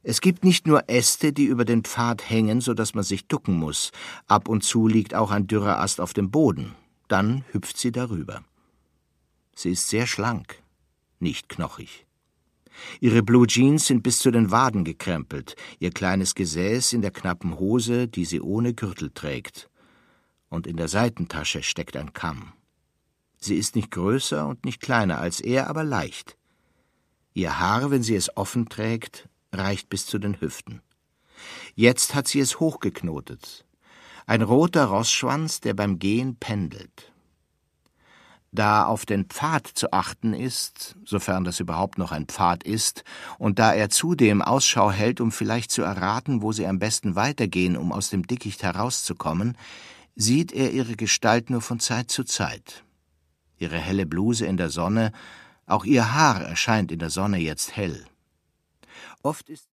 Es gibt nicht nur Äste, die über den Pfad hängen, so dass man sich ducken muss. Ab und zu liegt auch ein dürrer Ast auf dem Boden. Dann hüpft sie darüber. Sie ist sehr schlank, nicht knochig. Ihre Blue Jeans sind bis zu den Waden gekrempelt, ihr kleines Gesäß in der knappen Hose, die sie ohne Gürtel trägt. Und in der Seitentasche steckt ein Kamm. Sie ist nicht größer und nicht kleiner als er, aber leicht. Ihr Haar, wenn sie es offen trägt, reicht bis zu den Hüften. Jetzt hat sie es hochgeknotet. Ein roter Rossschwanz, der beim Gehen pendelt. Da auf den Pfad zu achten ist, sofern das überhaupt noch ein Pfad ist, und da er zudem Ausschau hält, um vielleicht zu erraten, wo sie am besten weitergehen, um aus dem Dickicht herauszukommen, sieht er ihre Gestalt nur von Zeit zu Zeit. Ihre helle Bluse in der Sonne, auch ihr Haar erscheint in der Sonne jetzt hell. Oft ist